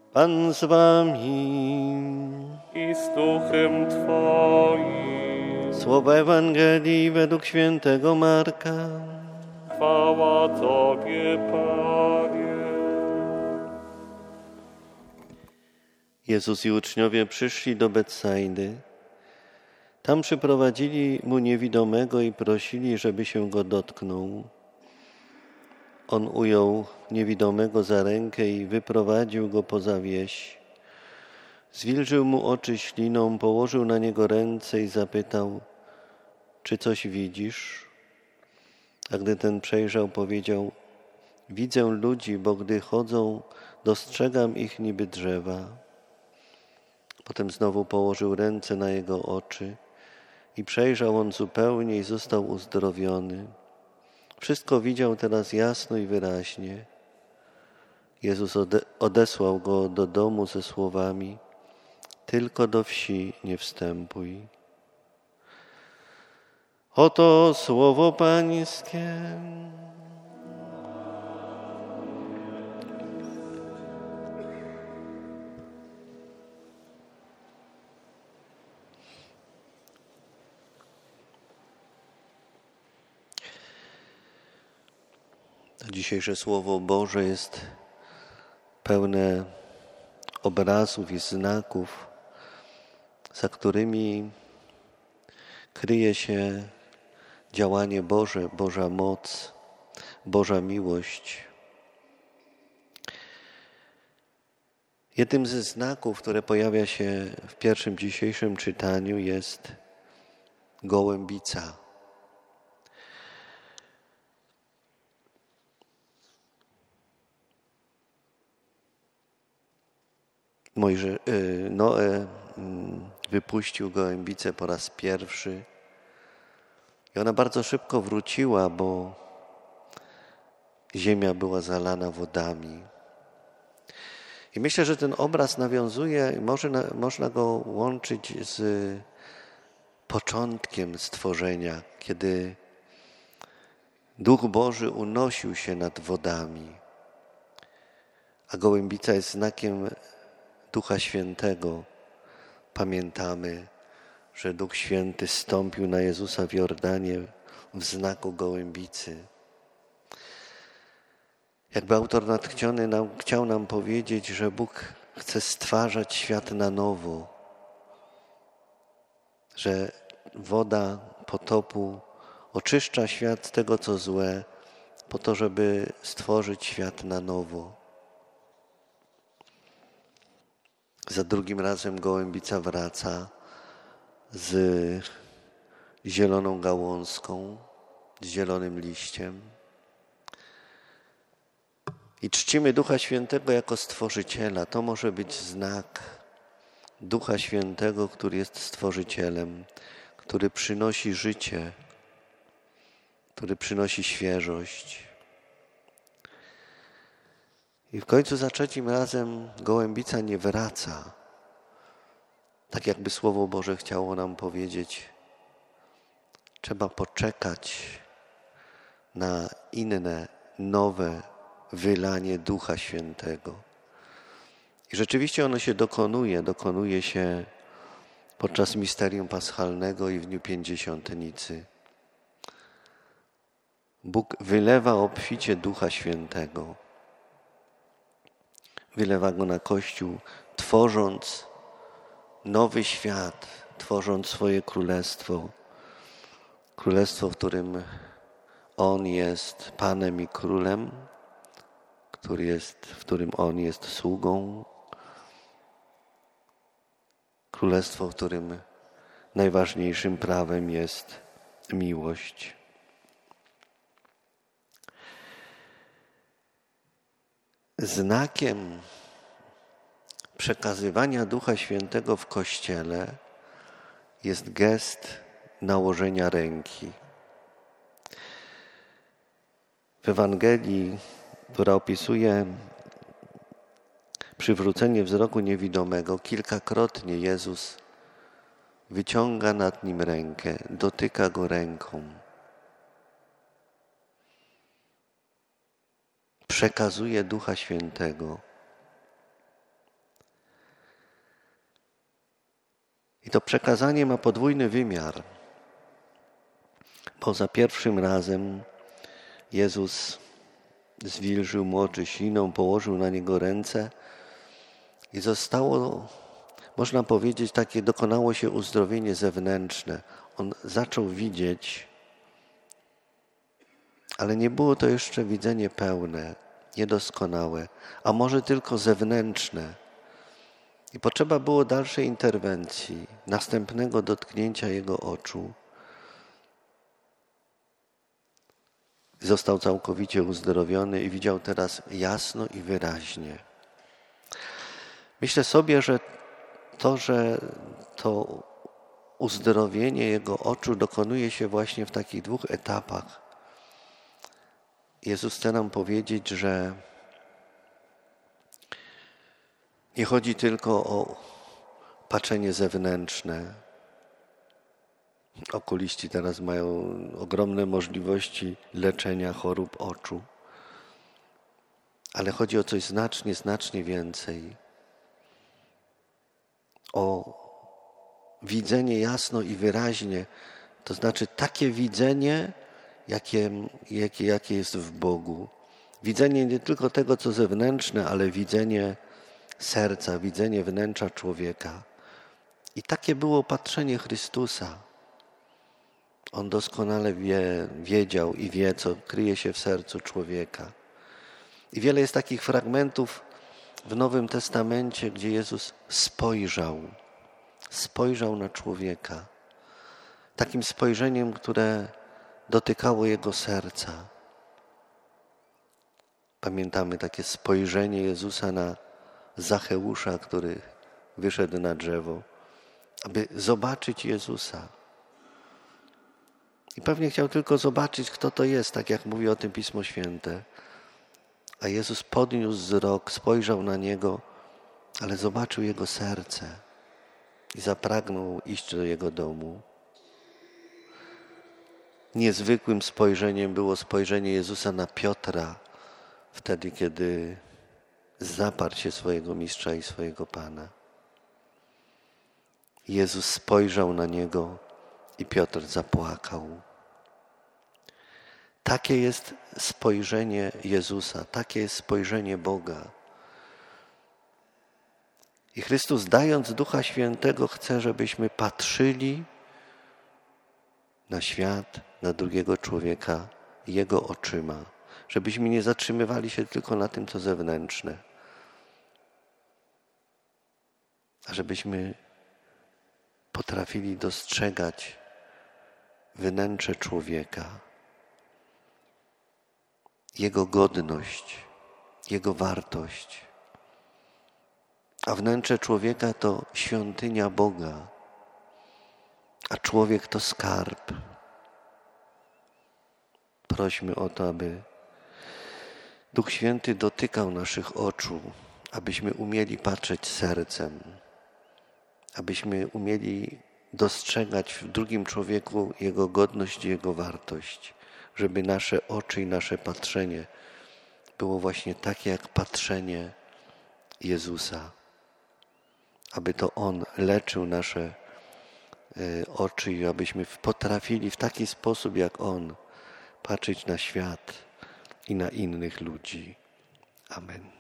Pan z wami. I z duchem Twoim. Słowa Ewangelii według świętego Marka. Chwała Tobie, Panie. Jezus i uczniowie przyszli do Betsaidy. Tam przyprowadzili mu niewidomego i prosili, żeby się go dotknął. On ujął niewidomego za rękę i wyprowadził go poza wieś. Zwilżył mu oczy śliną, położył na niego ręce i zapytał: czy coś widzisz? A gdy ten przejrzał, powiedział: widzę ludzi, bo gdy chodzą, dostrzegam ich niby drzewa. Potem znowu położył ręce na jego oczy i przejrzał on zupełnie i został uzdrowiony. Wszystko widział teraz jasno i wyraźnie. Jezus odesłał go do domu ze słowami: tylko do wsi nie wstępuj. Oto słowo Pańskie. Dzisiejsze Słowo Boże jest pełne obrazów i znaków, za którymi kryje się działanie Boże, Boża moc, Boża miłość. Jednym ze znaków, które pojawia się w pierwszym dzisiejszym czytaniu, jest gołębica. Noe wypuścił gołębicę po raz pierwszy i ona bardzo szybko wróciła, bo ziemia była zalana wodami. I myślę, że ten obraz nawiązuje, można go łączyć z początkiem stworzenia, kiedy Duch Boży unosił się nad wodami, a gołębica jest znakiem Ducha Świętego. Pamiętamy, że Duch Święty zstąpił na Jezusa w Jordanie w znaku gołębicy. Jakby autor natchniony chciał nam powiedzieć, że Bóg chce stwarzać świat na nowo, że woda potopu oczyszcza świat z tego, co złe, po to, żeby stworzyć świat na nowo. Za drugim razem gołębica wraca z zieloną gałązką, z zielonym liściem. I czcimy Ducha Świętego jako Stworzyciela. To może być znak Ducha Świętego, który jest Stworzycielem, który przynosi życie, który przynosi świeżość. I w końcu za trzecim razem gołębica nie wraca. Tak jakby Słowo Boże chciało nam powiedzieć: trzeba poczekać na inne, nowe wylanie Ducha Świętego. I rzeczywiście ono się dokonuje się podczas misterium paschalnego i w dniu Pięćdziesiątnicy. Bóg wylewa obficie Ducha Świętego. Wylewa go na Kościół, tworząc nowy świat, tworząc swoje królestwo. Królestwo, w którym On jest Panem i Królem, w którym On jest sługą. Królestwo, w którym najważniejszym prawem jest miłość. Znakiem przekazywania Ducha Świętego w Kościele jest gest nałożenia ręki. W Ewangelii, która opisuje przywrócenie wzroku niewidomego, kilkakrotnie Jezus wyciąga nad nim rękę, dotyka go ręką. Przekazuje Ducha Świętego. I to przekazanie ma podwójny wymiar, bo za pierwszym razem Jezus zwilżył mu oczy śliną, położył na niego ręce i zostało, można powiedzieć, dokonało się uzdrowienie zewnętrzne. On zaczął widzieć, ale nie było to jeszcze widzenie pełne, niedoskonałe, a może tylko zewnętrzne. I potrzeba było dalszej interwencji, następnego dotknięcia jego oczu. Został całkowicie uzdrowiony i widział teraz jasno i wyraźnie. Myślę sobie, że to uzdrowienie jego oczu dokonuje się właśnie w takich dwóch etapach. Jezus chce nam powiedzieć, że nie chodzi tylko o patrzenie zewnętrzne. Okuliści teraz mają ogromne możliwości leczenia chorób oczu. Ale chodzi o coś znacznie więcej. O widzenie jasno i wyraźnie, to znaczy takie widzenie, jakie jest w Bogu. Widzenie nie tylko tego, co zewnętrzne, ale widzenie serca, widzenie wnętrza człowieka. I takie było patrzenie Chrystusa. On doskonale wiedział i wie, co kryje się w sercu człowieka. I wiele jest takich fragmentów w Nowym Testamencie, gdzie Jezus spojrzał na człowieka. Takim spojrzeniem, które dotykało jego serca. Pamiętamy takie spojrzenie Jezusa na Zacheusza, który wyszedł na drzewo, aby zobaczyć Jezusa. I pewnie chciał tylko zobaczyć, kto to jest, tak jak mówi o tym Pismo Święte. A Jezus podniósł wzrok, spojrzał na Niego, ale zobaczył Jego serce i zapragnął iść do Jego domu. Niezwykłym spojrzeniem było spojrzenie Jezusa na Piotra, wtedy, kiedy zaparł się swojego Mistrza i swojego Pana. Jezus spojrzał na Niego i Piotr zapłakał. Takie jest spojrzenie Jezusa, takie jest spojrzenie Boga. I Chrystus, dając Ducha Świętego, chce, żebyśmy patrzyli na świat, na drugiego człowieka Jego oczyma. Żebyśmy nie zatrzymywali się tylko na tym, co zewnętrzne. A żebyśmy potrafili dostrzegać wnętrze człowieka, jego godność, jego wartość. A wnętrze człowieka to świątynia Boga, a człowiek to skarb. Prośmy o to, aby Duch Święty dotykał naszych oczu, abyśmy umieli patrzeć sercem, abyśmy umieli dostrzegać w drugim człowieku jego godność i jego wartość, żeby nasze oczy i nasze patrzenie było właśnie takie jak patrzenie Jezusa, aby to On leczył nasze oczy i abyśmy potrafili w taki sposób jak On patrzeć na świat i na innych ludzi. Amen.